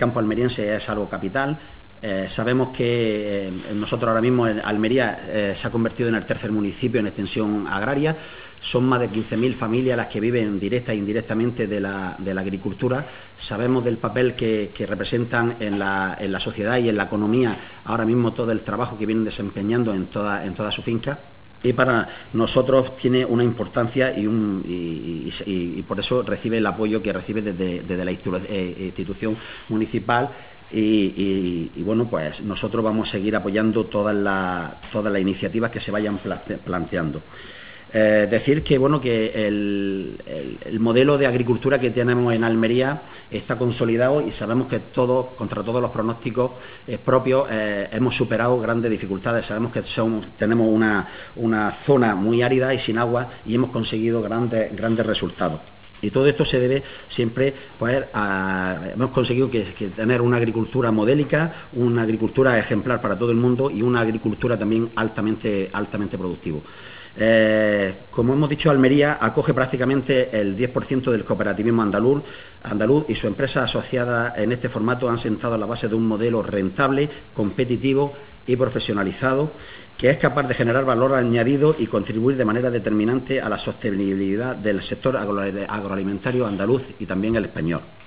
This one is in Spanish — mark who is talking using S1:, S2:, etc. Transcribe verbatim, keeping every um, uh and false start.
S1: campo almeriense es algo capital. Eh, sabemos que eh, nosotros ahora mismo en Almería eh, se ha convertido en el tercer municipio en extensión agraria. Son más de quince mil familias las que viven directa e indirectamente de la, de la agricultura. Sabemos del papel que, que representan en la, en la sociedad y en la economía ahora mismo todo el trabajo que vienen desempeñando en toda, en toda su finca. Y para nosotros tiene una importancia y, un, y, y, y por eso recibe el apoyo que recibe desde, desde la institución municipal. Y, y, y bueno, pues nosotros vamos a seguir apoyando todas las todas las iniciativas que se vayan planteando. Eh, decir que bueno que el, el, el modelo de agricultura que tenemos en Almería está consolidado y sabemos que todos, contra todos los pronósticos eh, propios, eh, hemos superado grandes dificultades. Sabemos que somos, tenemos una, una zona muy árida y sin agua y hemos conseguido grandes, grandes resultados. Y todo esto se debe siempre, pues, a, hemos conseguido que, que tener una agricultura modélica, una agricultura ejemplar para todo el mundo y una agricultura también altamente, altamente productiva. Eh, como hemos dicho, Almería acoge prácticamente el diez por ciento del cooperativismo andaluz, andaluz y sus empresas asociadas en este formato han sentado la base de un modelo rentable, competitivo y profesionalizado que es capaz de generar valor añadido y contribuir de manera determinante a la sostenibilidad del sector agroalimentario andaluz y también el español.